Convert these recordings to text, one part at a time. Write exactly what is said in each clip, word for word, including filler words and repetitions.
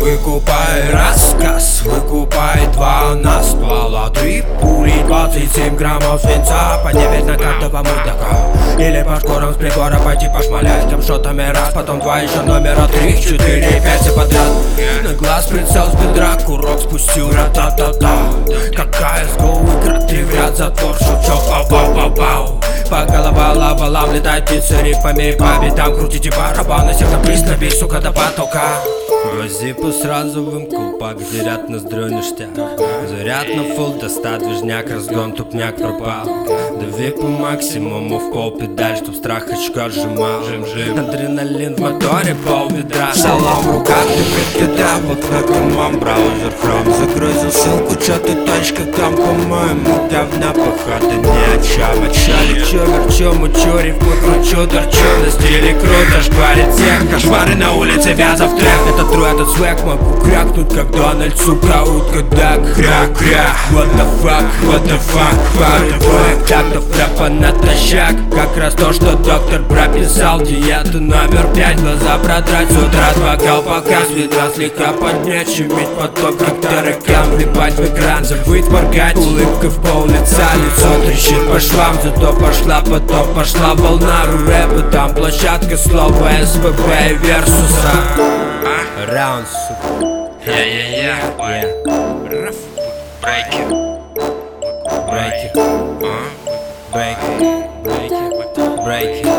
Выкупай рассказ, выкупай два на ствола, три пули, двадцать семь граммов свинца, по девять на каждого мудака. Или по шкурам с прибора пойти пошмалять тем шотами раз, потом два еще номера три, четыре, пять все подряд. На глаз прицел с бедра, курок спустил, ра-та-та-та. Какая сгоу, игра, три в ряд, затвор, шучок, пау-пау-пау-пау. По головам летают птицы рифами по битам, крутите барабаны, сектор приз набей, сука, до потолка. Зипу сразу в купак, заряд на строй ништяк. Заряд на фул, до ста движняк, разгон тупняк пропал. Дави по максимуму в пол педаль, чтоб страх очко сжимал. Адреналин в моторе, пол ведра, салон в руках, ты кидра. Вот знакомым браузер хром, загрузил ссылку, чё ты точка там, по-моему, давно походу ни о чем. Отчали, чё верчу, мучу, рифму кручу, торчу на стиле круто, шкварит всех. Кошмары на улице, вязов трек. Это тру, этот свек, могу крякнуть, как Дональд, сука, утка, дак, кря-кря. What the fuck, what the fuck, what the fuck. Тактов рэпа натощак, как раз то, что доктор прописал. Диету номер пять, глаза продрать, с утра два колпака, с ведра слегка поднять, щемить поток, как таракан, влипать в экран, забыть моргать, улыбка в пол лица, лицо трещит по швам, зато пошла потом пошла волна рэпа, там площадка слова СПБ и Версуса. Раунд, сука. Yeah, yeah, yeah. Брейкер. Брейкер. Брейкер. Брейкер. Брейкер.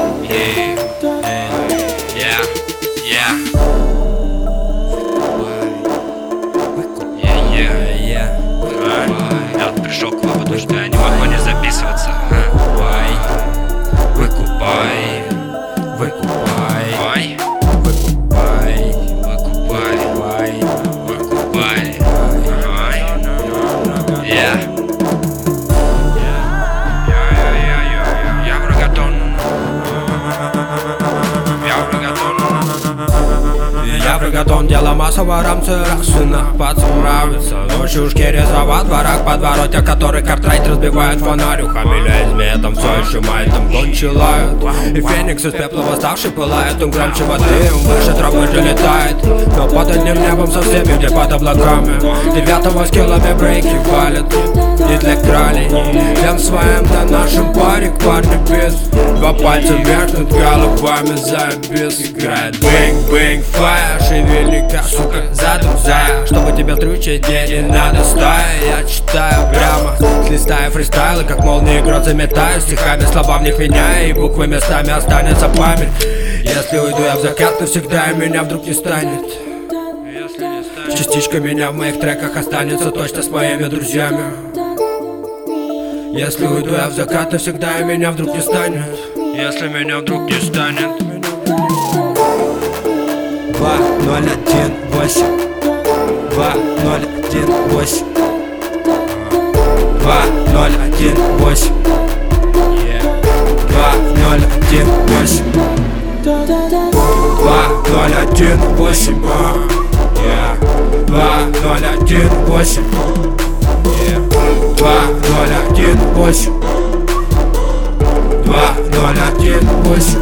Yeah, yeah. Yeah, yeah, yeah. Я вот пришел к выводу, что я не могу не записываться. Выкупай. Выкупай. Выкупай. Ой. Выкупай. Выкупай. Выкупай. Ой. Yeah. Я в рогатон. Я в рогатон. Я в рогатон, дело массово, рамцы, расына, пацан нравится. Ночью шкереза во дворах, подвороте, который картрайт разбивает фонарь. Ухамиляет змея, там все еще май, там кончилают. И феникс из пепла восставший пылает, он громче воды, он выше травы же летает. Но под одним небом со всеми, где под облаками, девятого с киллами брейки валят. И для кралей, всем своим да нашим парик, парни без. Два пальца вверх над головами, забез играет. Бэнг-бэнг, фаер, шевели-ка, сука, задумзая. Чтобы тебя трючить, не, не надо стая. Я читаю прямо, с листая фристайлы, как молнии грот заметаю. Стихами слова в них меняю, и буквы местами останется память. Если уйду я в закат навсегда, и меня вдруг не станет. Частичка меня в моих треках останется точно с моими друзьями. Если уйду я в закат навсегда, и меня вдруг не станет. Если меня вдруг не станет. Два ноль один восемь. Два ноль один восемь. Два ноль один восемь. Два ноль один восемь. Два ноль один восемь. Два ноль один восемь. Два ноль один восемь. Два ноль один восемь.